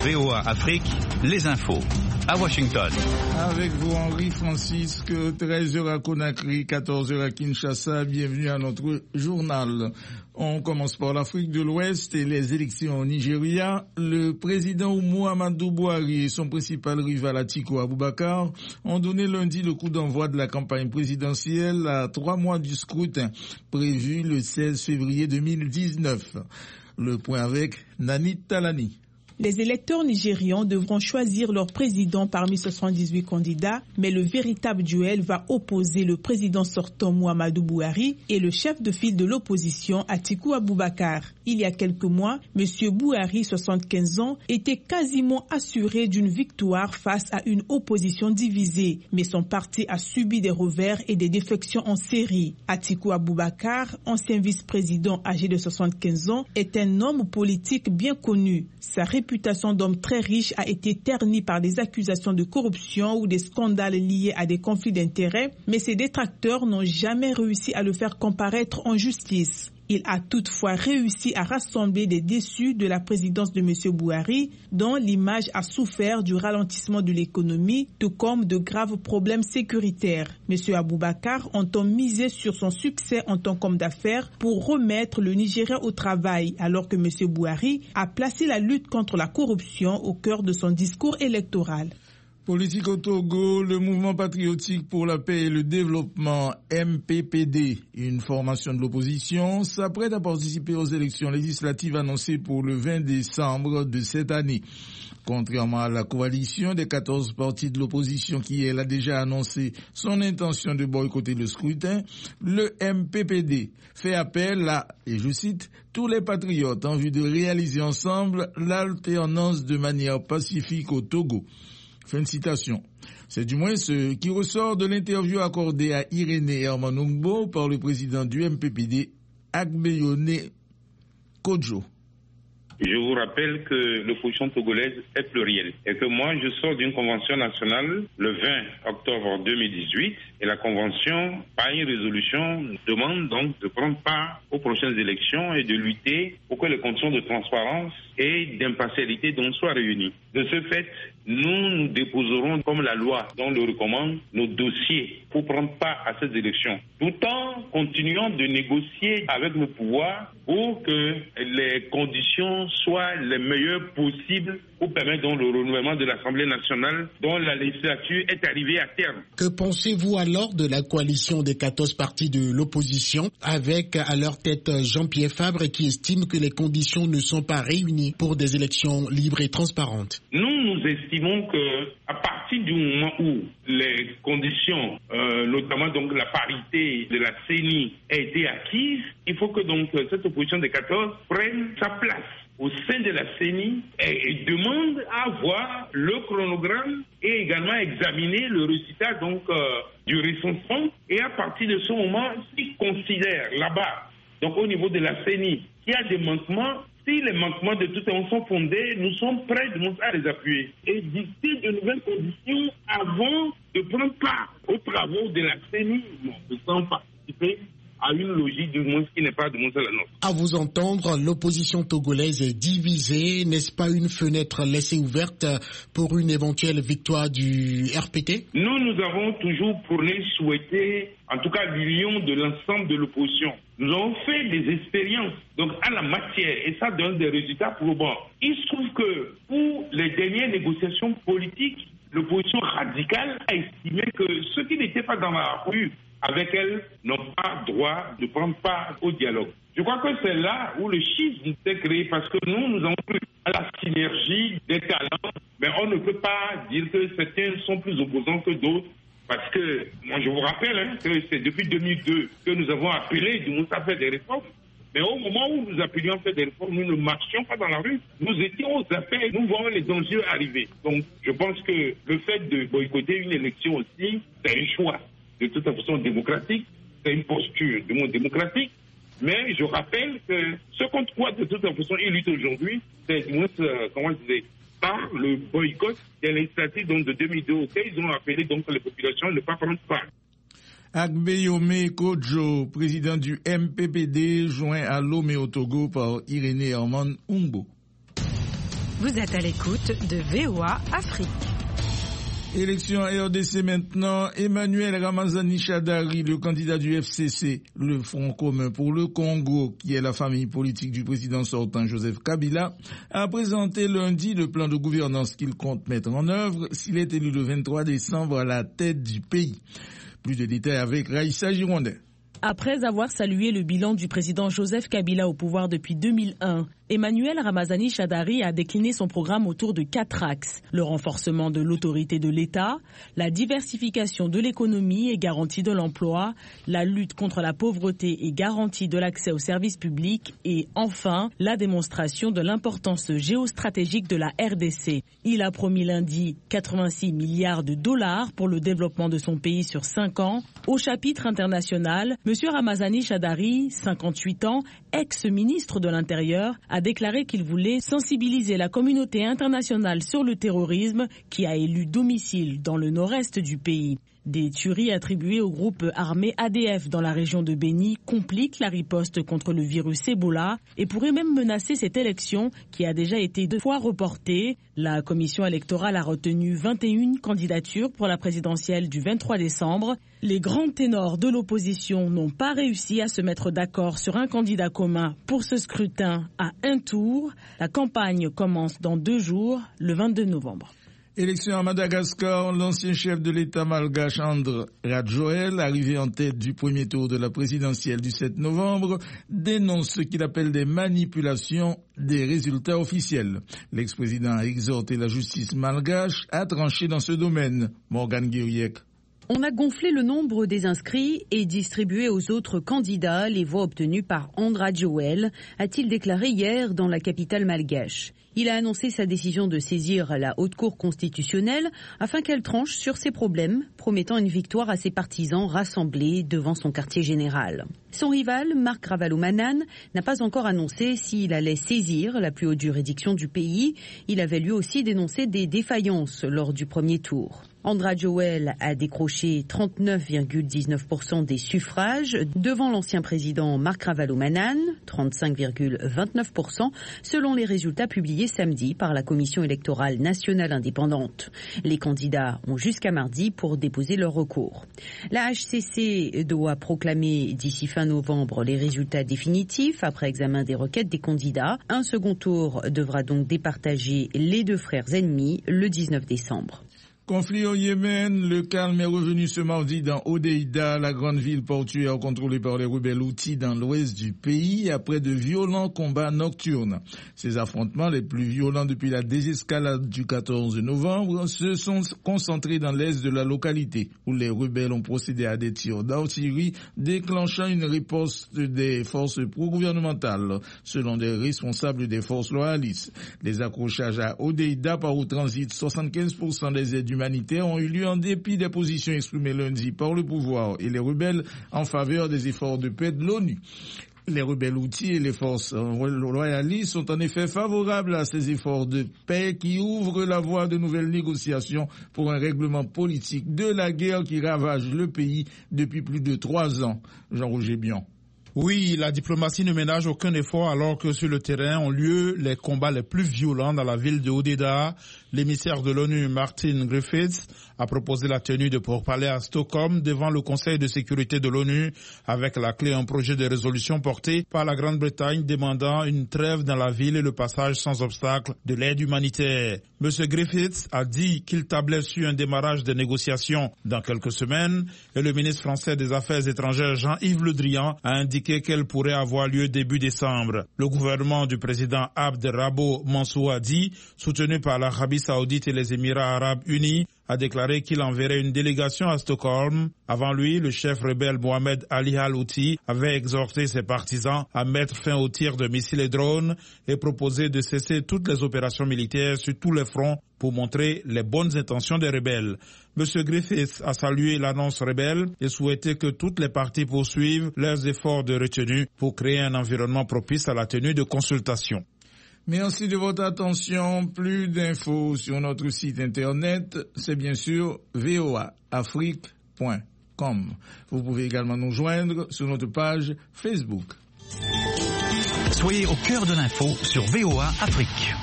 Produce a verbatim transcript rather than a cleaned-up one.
V O A Afrique, les infos. À Washington. Avec vous, Henri Francisque, treize heures à Conakry, quatorze heures à Kinshasa. Bienvenue à notre journal. On commence par l'Afrique de l'Ouest et les élections au Nigeria. Le président Muhammadu Buhari et son principal rival Atiku Abubakar ont donné lundi le coup d'envoi de la campagne présidentielle à trois mois du scrutin prévu le seize février deux mille dix-neuf. Le point avec Nani Talani. Les électeurs nigérians devront choisir leur président parmi soixante-dix-huit candidats, mais le véritable duel va opposer le président sortant Muhammadu Buhari et le chef de file de l'opposition Atiku Abubakar. Il y a quelques mois, M. Buhari, soixante-quinze ans, était quasiment assuré d'une victoire face à une opposition divisée, mais son parti a subi des revers et des défections en série. Atiku Abubakar, ancien vice-président âgé de soixante-quinze ans, est un homme politique bien connu. Sa réputation d'homme très riche a été ternie par des accusations de corruption ou des scandales liés à des conflits d'intérêts, mais ses détracteurs n'ont jamais réussi à le faire comparaître en justice. Il a toutefois réussi à rassembler des déçus de la présidence de M. Buhari, dont l'image a souffert du ralentissement de l'économie, tout comme de graves problèmes sécuritaires. M. Abubakar entend miser sur son succès en tant qu'homme d'affaires pour remettre le Nigeria au travail, alors que M. Buhari a placé la lutte contre la corruption au cœur de son discours électoral. Politique au Togo, le mouvement patriotique pour la paix et le développement M P P D, une formation de l'opposition, s'apprête à participer aux élections législatives annoncées pour le vingt décembre de cette année. Contrairement à la coalition des quatorze partis de l'opposition qui, elle, a déjà annoncé son intention de boycotter le scrutin, le M P P D fait appel à, et je cite, tous les patriotes en vue de réaliser ensemble l'alternance de manière pacifique au Togo. Fin de citation. C'est du moins ce qui ressort de l'interview accordée à Irénée Herman Ungbo par le président du M P P D, Agbeyone Kodjo. Je vous rappelle que l'opposition togolaise est plurielle et que moi je sors d'une convention nationale le vingt octobre deux mille dix-huit et la convention, par une résolution, demande donc de prendre part aux prochaines élections et de lutter pour que les conditions de transparence et d'impartialité donc soient réunies. De ce fait, nous nous déposerons, comme la loi dont le recommande, nos dossiers pour prendre part à ces élections, tout en continuant de négocier avec le pouvoir pour que les conditions soient les meilleures possibles pour permettre donc le renouvellement de l'Assemblée nationale dont la législature est arrivée à terme. Que pensez-vous alors de la coalition des quatorze partis de l'opposition avec à leur tête Jean-Pierre Fabre qui estime que les conditions ne sont pas réunies pour des élections libres et transparentes? Nous, nous estimons que à partir du moment où les conditions, euh, notamment donc la parité de la C E N I, a été acquise, il faut que donc cette opposition des quatorze prenne sa place au sein de la C E N I et, et demande à voir le chronogramme et également examiner le résultat donc euh, du recensement, et à partir de ce moment, s'ils considèrent là-bas, donc au niveau de la C E N I, qu'il y a des manquements. Si les manquements de toute façon sont fondés, nous sommes prêts à les appuyer et dicter de nouvelles conditions avant de prendre part aux travaux de la C E N I, de sans participer à une logique du moins qui n'est pas de moins la nôtre. À vous entendre, l'opposition togolaise est divisée. N'est-ce pas une fenêtre laissée ouverte pour une éventuelle victoire du R P T? Nous, nous avons toujours prôné, souhaité, en tout cas l'union de l'ensemble de l'opposition. Nous avons fait des expériences donc à la matière et ça donne des résultats probants. Il se trouve que pour les dernières négociations politiques, l'opposition radicale a estimé que ceux qui n'étaient pas dans la rue avec elle n'ont pas droit de prendre part au dialogue. Je crois que c'est là où le schisme s'est créé parce que nous, nous avons eu la synergie des talents, mais on ne peut pas dire que certains sont plus opposants que d'autres. Parce que, moi je vous rappelle hein, que c'est depuis deux mille deux que nous avons appelé du moins à faire des réformes. Mais au moment où nous appelions à faire des réformes, nous ne marchions pas dans la rue. Nous étions aux affaires, nous voyons les enjeux arriver. Donc je pense que le fait de boycotter une élection aussi, c'est un choix de toute façon démocratique, c'est une posture du monde démocratique. Mais je rappelle que ce contre quoi de toute façon ils luttent aujourd'hui, c'est du moins, euh, comment je disais, par le boycott des législatives donc de deux mille deux auxquelles ils ont appelé donc les populations à ne pas prendre part. Agbeyome Kodjo, président du M P P D, joint à Lomé au Togo par Irénée Herman Ungbo. Vous êtes à l'écoute de V O A Afrique. Élection R D C maintenant. Emmanuel Ramazani Shadary, le candidat du F C C, le Front commun pour le Congo, qui est la famille politique du président sortant Joseph Kabila, a présenté lundi le plan de gouvernance qu'il compte mettre en œuvre s'il est élu le vingt-trois décembre à la tête du pays. Plus de détails avec Raïssa Girondin. Après avoir salué le bilan du président Joseph Kabila au pouvoir depuis deux mille un, Emmanuel Ramazani Shadary a décliné son programme autour de quatre axes. Le renforcement de l'autorité de l'État, la diversification de l'économie et garantie de l'emploi, la lutte contre la pauvreté et garantie de l'accès aux services publics et enfin la démonstration de l'importance géostratégique de la R D C. Il a promis lundi quatre-vingt-six milliards de dollars pour le développement de son pays sur cinq ans. Au chapitre international, M. Ramazani Shadary, cinquante-huit ans, ex-ministre de l'Intérieur, a déclaré qu'il voulait sensibiliser la communauté internationale sur le terrorisme qui a élu domicile dans le nord-est du pays. Des tueries attribuées au groupe armé A D F dans la région de Béni compliquent la riposte contre le virus Ebola et pourraient même menacer cette élection qui a déjà été deux fois reportée. La commission électorale a retenu vingt et une candidatures pour la présidentielle du vingt-trois décembre. Les grands ténors de l'opposition n'ont pas réussi à se mettre d'accord sur un candidat commun pour ce scrutin à un tour. La campagne commence dans deux jours, le vingt-deux novembre. Élection à Madagascar, l'ancien chef de l'État malgache André Rajoelina, arrivé en tête du premier tour de la présidentielle du sept novembre, dénonce ce qu'il appelle des manipulations des résultats officiels. L'ex-président a exhorté la justice malgache à trancher dans ce domaine. Morgan Guiriec. On a gonflé le nombre des inscrits et distribué aux autres candidats les voix obtenues par André Rajoelina, a-t-il déclaré hier dans la capitale malgache. Il a annoncé sa décision de saisir la Haute Cour constitutionnelle afin qu'elle tranche sur ces problèmes, promettant une victoire à ses partisans rassemblés devant son quartier général. Son rival, Marc Ravalomanane, n'a pas encore annoncé s'il allait saisir la plus haute juridiction du pays. Il avait lui aussi dénoncé des défaillances lors du premier tour. André Rajoelina a décroché trente-neuf virgule dix-neuf pour cent des suffrages devant l'ancien président Marc Ravalomanane, trente-cinq virgule vingt-neuf pour cent, selon les résultats publiés samedi par la Commission électorale nationale indépendante. Les candidats ont jusqu'à mardi pour déposer leur recours. La H C C doit proclamer d'ici fin novembre les résultats définitifs après examen des requêtes des candidats. Un second tour devra donc départager les deux frères ennemis le dix-neuf décembre. Conflit au Yémen, le calme est revenu ce mardi dans Hodeïda, la grande ville portuaire contrôlée par les rebelles Houthis dans l'ouest du pays, après de violents combats nocturnes. Ces affrontements, les plus violents depuis la désescalade du quatorze novembre, se sont concentrés dans l'est de la localité, où les rebelles ont procédé à des tirs d'artillerie, déclenchant une riposte des forces pro-gouvernementales, selon des responsables des forces loyalistes. Les accrochages à Hodeïda, par où transitent soixante-quinze pour cent des aides humanitaires, ont eu lieu en dépit des positions exprimées lundi par le pouvoir et les rebelles en faveur des efforts de paix de l'ONU. Les rebelles Houthis et les forces loyalistes sont en effet favorables à ces efforts de paix qui ouvrent la voie de nouvelles négociations pour un règlement politique de la guerre qui ravage le pays depuis plus de trois ans. Jean-Roger Bion. Oui, la diplomatie ne ménage aucun effort alors que sur le terrain ont lieu les combats les plus violents dans la ville de Hodeïda. L'émissaire de l'ONU, Martin Griffiths, a proposé la tenue de pourparlers à Stockholm devant le Conseil de sécurité de l'ONU avec la clé un projet de résolution porté par la Grande-Bretagne demandant une trêve dans la ville et le passage sans obstacle de l'aide humanitaire. Monsieur Griffiths a dit qu'il tablait sur un démarrage des négociations dans quelques semaines et le ministre français des Affaires étrangères Jean-Yves Le Drian a indiqué qu'elle pourrait avoir lieu début décembre. Le gouvernement du président Abd Rabo Mansour Hadi, soutenu par l'Arabie Saoudite et les Émirats Arabes Unis, a déclaré qu'il enverrait une délégation à Stockholm. Avant lui, le chef rebelle Mohamed Ali Al-Houthi avait exhorté ses partisans à mettre fin aux tirs de missiles et drones et proposé de cesser toutes les opérations militaires sur tous les fronts pour montrer les bonnes intentions des rebelles. Monsieur Griffiths a salué l'annonce rebelle et souhaité que toutes les parties poursuivent leurs efforts de retenue pour créer un environnement propice à la tenue de consultations. Merci de votre attention. Plus d'infos sur notre site internet, c'est bien sûr v o a afrique point com. Vous pouvez également nous joindre sur notre page Facebook. Soyez au cœur de l'info sur V O A Afrique.